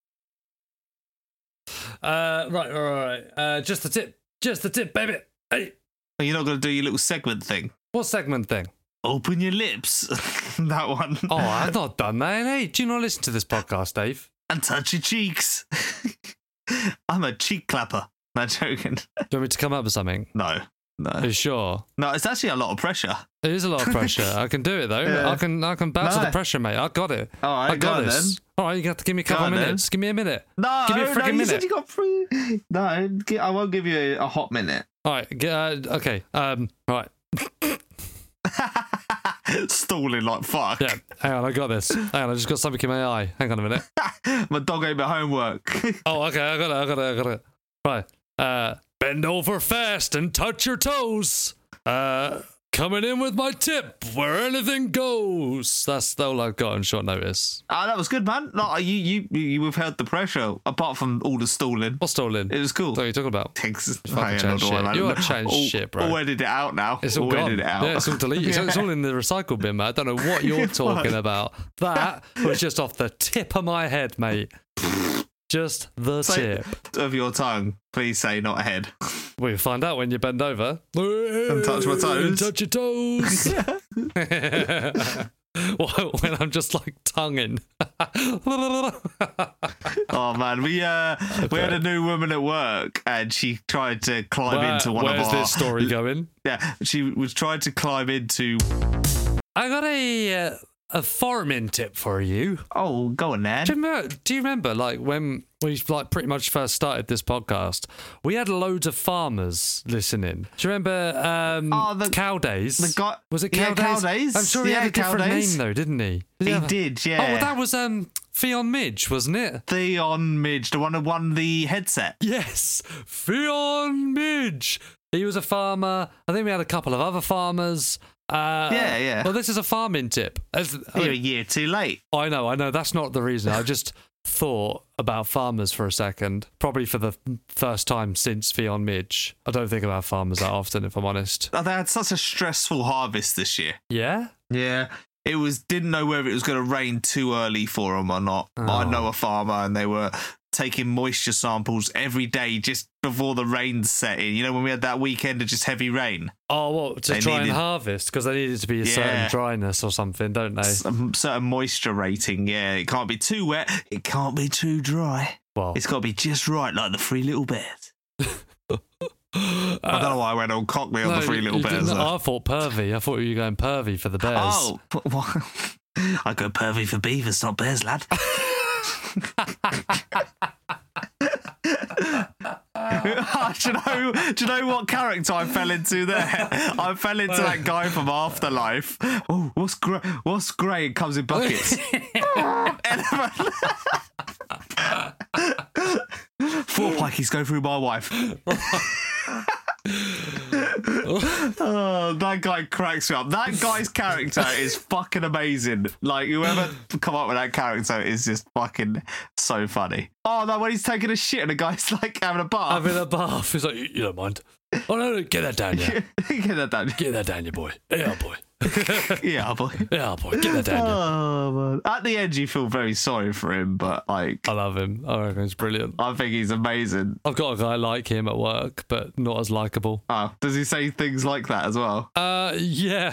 Uh, right, right, right. Uh, just the tip. Just the tip, baby. Hey. You're not going to do your little segment thing? What segment thing? Open your lips. That one. Oh, I've not done that. Hey, do you not listen to this podcast, Dave? And touch your cheeks. I'm a cheek clapper. Not joking. Do you want me to come up with something? No. No. Are you sure? No, it's actually a lot of pressure. It is a lot of pressure. I can do it though. Yeah. I can I can bounce No. the pressure, mate. I got it. All right, I got go on this. then. All right, you have to give me a Go couple on of then. minutes. Give me a minute. No, Give me a no, freaking you minute. said you got free. No, gi- I won't give you a, a hot minute. All right. g- Uh, okay. Um. All right. Stalling like fuck. Yeah. Hang on. I got this. Hang on. I just got something in my eye. Hang on a minute. My dog ate my homework. Oh, okay. I got it. I got it. I got it. Right. Uh. Bend over fast and touch your toes. Uh. Coming in with my tip where anything goes. That's all I've got on short notice. Ah, that was good, man. No, you you you withheld the pressure. Apart from all the stalling, What's stolen? it was cool. What are you talking about? Thanks. Fucking I change don't know, shit. man. You are change All- shit, bro. All edit it out now. It's all, all gone. edit it out. Yeah, it's all deleted. It's, it's all in the recycle bin, mate. I don't know what you're talking about. That was just off the tip of my head, mate. Just the Say- tip. Of your tongue, please say not ahead. We'll find out when you bend over. And touch my toes. Touch your toes. Well, when I'm just like tonguing. Oh man, we uh we had a new woman at work, and she tried to climb Where- into one where's of our. this story going? Yeah, she was trying to climb into. I got a uh, a farming tip for you. Oh, go on, Nan. Do you, remember, do you remember, like, when we like pretty much first started this podcast, we had loads of farmers listening. Do you remember um, Oh, the- Cow Days? the guy- Was it yeah, Cow Days? Cow Days. I'm sure he Yeah, had a Cow different Days. name, though, didn't he? He have a- did, Oh, yeah. that was um, Theon Midge, wasn't it? Theon Midge, the one who won the headset. Yes, Theon Midge. He was a farmer. I think we had a couple of other farmers. Uh, Yeah, yeah. Well, this is a farming tip. As- I You're a mean, year too late. I know, I know. That's not the reason. I just thought about farmers for a second. Probably for the first time since Theon Midge. I don't think about farmers that often, if I'm honest. Oh, they had such a stressful harvest this year. Yeah? Yeah. It was, didn't know whether it was going to rain too early for them or not. Oh. I know a farmer, and they were taking moisture samples every day just before the rain set in. You know, when we had that weekend of just heavy rain. Oh, what? To They try needed- and harvest? Because they needed to be a certain Yeah. dryness or something, don't they? Some certain moisture rating, yeah. It can't be too wet. It can't be too dry. Well, It's got to be just right, like the Three Little Bears. I don't know why I went on cockney on no, the Three you- Little you Bears. didn't- though. I thought pervy. I thought you were going pervy for the bears. Oh, but what? I go pervy for beavers, not bears, lad. Oh, do, you know, do you know what character I fell into there? I fell into that guy from Afterlife. Oh, what's grey? What's grey? It comes in buckets. Elephant. Four pikeys go through my wife. Oh, that guy cracks me up. That guy's character is fucking amazing. Like, whoever come up with that character is just fucking so funny. Oh no, when he's taking a shit and the guy's like having a bath. Having a bath. He's like, you don't mind. Oh no, no, get that down, yeah. Get that down. Get that down, you boy. Yeah, boy. Yeah, boy. Yeah, boy. Get that down, yeah. Oh, man. At the end, you feel very sorry for him, but like, I love him. I reckon he's brilliant. I think he's amazing. I've got a guy like him at work, but not as likable. Oh, does he say things like that as well? Uh, yeah.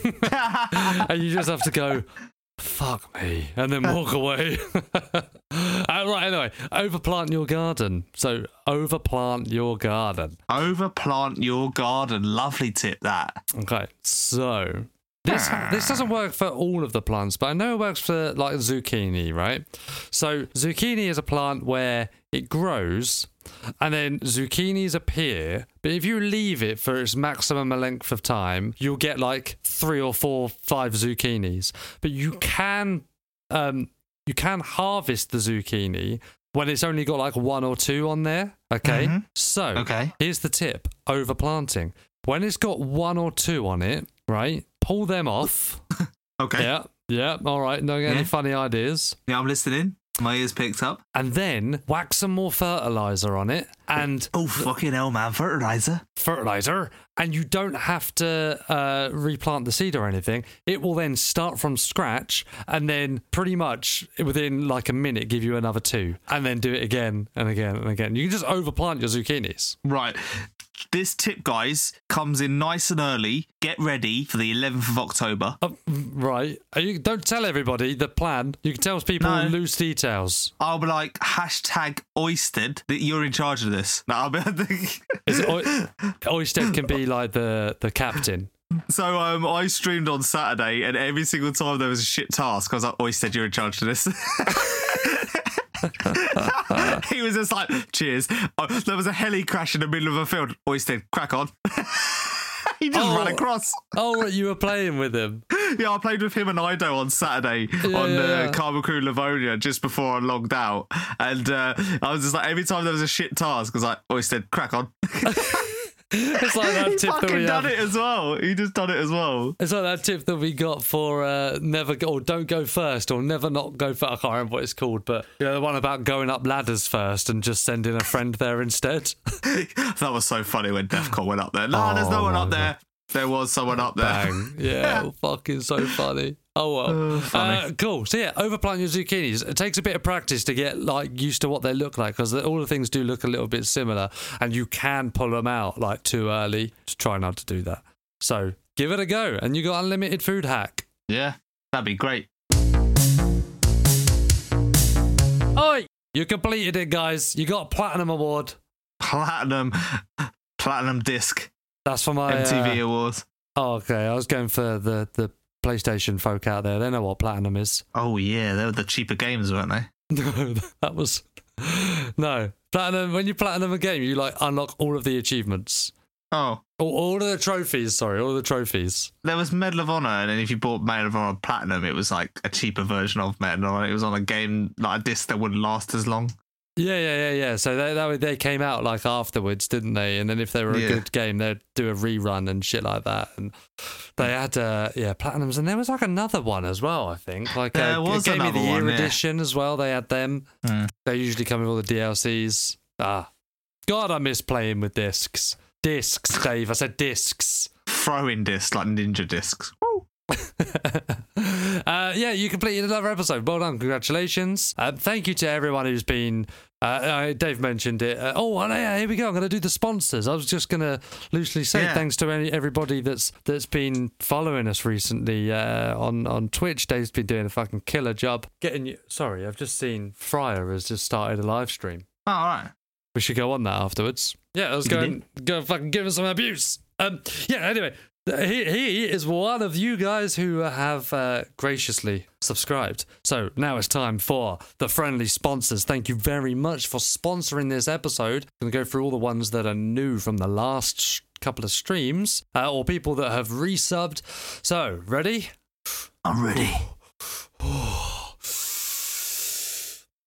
And you just have to go, fuck me, and then walk away. uh, right, anyway, overplant your garden. So, overplant your garden. Overplant your garden. Lovely tip, that. Okay, so this this doesn't work for all of the plants, but I know it works for like zucchini, right? So, zucchini is a plant where it grows and then zucchinis appear, but if you leave it for its maximum length of time, you'll get like three or four, five zucchinis. But you can um you can harvest the zucchini when it's only got like one or two on there. Okay. Mm-hmm. So Okay. here's the tip: overplanting. When it's got one or two on it, right? Pull them off. Okay. Yeah. Yeah. All right. Don't get Yeah. any funny ideas. Yeah, I'm listening. My ears picked up. And then whack some more fertilizer on it and Oh, fucking hell, man. Fertilizer. fertilizer. And you don't have to uh, replant the seed or anything. It will then start from scratch and then pretty much within like a minute give you another two. And then do it again and again and again. You can just overplant your zucchinis. Right. This tip, guys, comes in nice and early. Get ready for the eleventh of October. Uh, right. Uh, You don't tell everybody the plan. You can tell people No. loose details. I'll be like, hashtag Oystead, that you're in charge of this. No, I'll be Is it Oy- Oystead can be like the, the captain. So um, I streamed on Saturday, and every single time there was a shit task, I was like, Oystead, you're in charge of this. He was just like, cheers. Oh, there was a heli crash in the middle of a field. Oystead, crack on. He just Oh. ran across. Oh, right, you were playing with him. Yeah, I played with him and Ido on Saturday Yeah, on yeah, uh, yeah. Karma Crew Livonia just before I logged out. And uh, I was just like, every time there was a shit task, I was like, Oystead, crack on. It's like that He tip that fucking we done have. it as well. He just done it as well. It's like that tip that we got for uh, never go, or don't go first or never not go first. I can't remember what it's called, but you know, the one about going up ladders first and just sending a friend there instead. That was so funny when Defcon went up there. No, Oh, there's no one my up there. There was someone up there. Bang. Yeah, fucking so funny. Oh, well. Uh, funny. Uh, cool. So, yeah, overplant your zucchinis. It takes a bit of practice to get like used to what they look like because all the things do look a little bit similar and you can pull them out like too early. Just try not to do that. So, give it a go and you got unlimited food hack. Yeah, that'd be great. Oi! You completed it, guys. You got a platinum award. Platinum, platinum disc, That's for my M T V uh, Awards. oh, okay. I was going for the, the PlayStation folk out there. They know what platinum is. Oh yeah, they were the cheaper games, weren't they? No, that was no platinum. When you platinum a game, you like unlock all of the achievements, Oh, all, all of the trophies. Sorry, all of the trophies. there was Medal of Honor, and then if you bought Medal of Honor Platinum, it was like a cheaper version of Medal of Honor. It was on a game like a disc that wouldn't last as long. Yeah, yeah, yeah, yeah. So they that, they came out like afterwards, didn't they? And then if they were a Yeah. good game, they'd do a rerun and shit like that. And they had uh, yeah platinums, and there was like another one as well. I think like There a, was a Game of the another Year one, yeah. edition as well. They had them. Hmm. They usually come with all the D L Cs. Ah, God, I miss playing with discs. Discs, Dave. I said discs. Throwing discs like ninja discs. uh, yeah, you completed another episode. Well done. Congratulations. Uh, thank you to everyone who's been. Uh, uh, Dave mentioned it. Uh, oh, and, yeah, here we go. I'm going to do the sponsors. I was just going to loosely say Yeah. thanks to any, everybody that's that's been following us recently uh, on on Twitch. Dave's been doing a fucking killer job getting you. Sorry, I've just seen Fryer has just started a live stream. Oh, all right. We should go on that afterwards. Yeah, let's go You and go fucking give him some abuse. Um, yeah, anyway, he, he is one of you guys who have uh, graciously subscribed. So now it's time for the friendly sponsors. Thank you very much for sponsoring this episode. I'm going to go through all the ones that are new from the last sh- couple of streams uh, or people that have resubbed. So, ready? I'm ready. New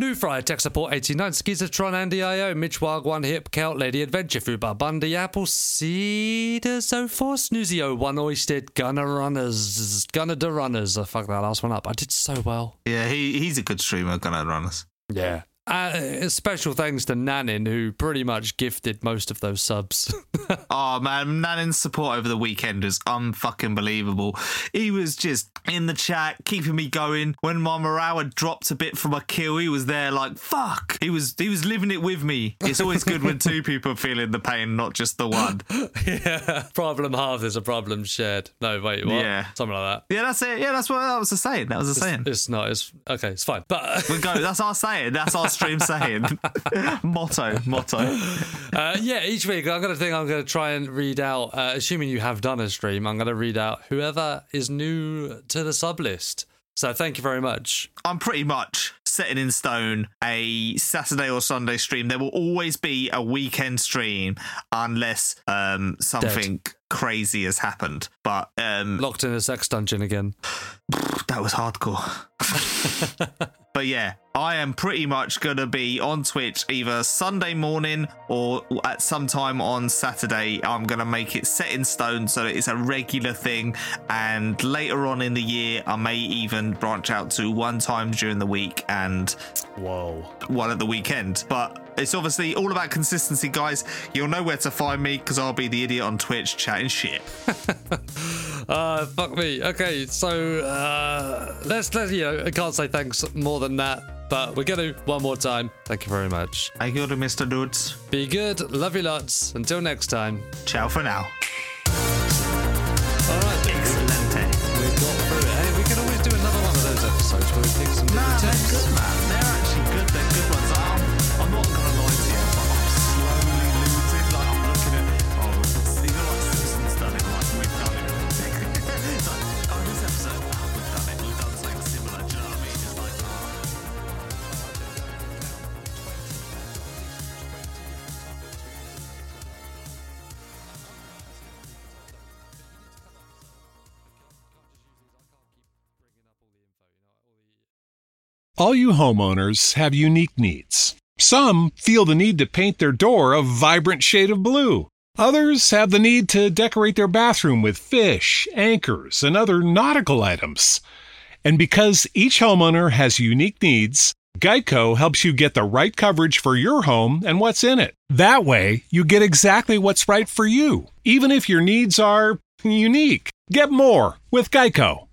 Blue Fry, Tech Support eighty-nine, Skizatron, Andy I O, Mitch Wild One, Hip, Count, Lady Adventure, Fubar Bundy, Apple, Cedar, So Force, Snoozy O one, Oisted, Gunner Runners, Gunner the Runners. I fucked that last one up. I did so well. Yeah, he he's a good streamer, Gunner Runners. Yeah. Uh, special thanks to Nanin, who pretty much gifted most of those subs. Oh man, Nanin's support over the weekend was unfucking believable. He was just in the chat, keeping me going. When my morale had dropped a bit from a kill, he was there like, fuck. He was he was living it with me. It's always good when two people are feeling the pain, not just the one. Yeah. Problem halved is a problem shared. No, wait, what? Yeah. Something like that. Yeah, that's it. Yeah, that's what that was a saying. That was a saying. It's not. It's okay. It's fine. But we go. That's our saying. That's our stream saying. motto. Motto. Uh, yeah. Each week, I'm gonna think I'm gonna try and read out. Uh, assuming you have done a stream, I'm gonna read out whoever is new to the sub list. So thank you very much. I'm pretty much setting in stone a Saturday or Sunday stream. There will always be a weekend stream unless um, something Dead. crazy has happened. But um, locked in a sex dungeon again. That was hardcore. But yeah, I am pretty much going to be on Twitch either Sunday morning or at some time on Saturday. I'm going to make it set in stone so that it's a regular thing. And later on in the year, I may even branch out to one time during the week and whoa, one at the weekend. But it's obviously all about consistency, guys. You'll know where to find me because I'll be the idiot on Twitch chatting shit. uh, fuck me. Okay, so uh, let's, let's, you know, I can't say thanks more than that, but we're going to one more time. Thank you very much. Thank you to Mister Dudes. Be good. Love you lots. Until next time. Ciao for now. All right. Excelente. We got through it. Hey, we can always do another one of those episodes where we pick some Nah, different they're tips. good, man. They're actually good. They're good ones. I'm, I'm not going to lie to you, but I'm slowly losing. Like, I'm looking at, oh, see, you know, like Simpsons done it, like, we've done it. It's like, oh, this episode, oh, we've done it. We've done something similar. Do you know what I mean? It's like, oh. All you homeowners have unique needs. Some feel the need to paint their door a vibrant shade of blue. Others have the need to decorate their bathroom with fish, anchors, and other nautical items. And because each homeowner has unique needs, Geico helps you get the right coverage for your home and what's in it. That way, you get exactly what's right for you, even if your needs are unique. Get more with Geico.